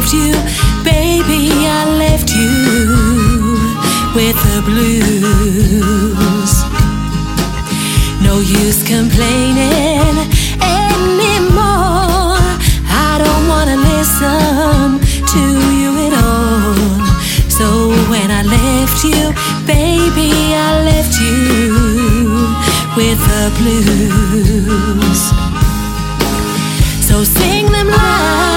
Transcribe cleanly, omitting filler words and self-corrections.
left you, baby, I left you with the blues. No use complaining anymore. I don't wanna listen to you at all. So when I left you, baby, I left you with the blues. So sing them loud.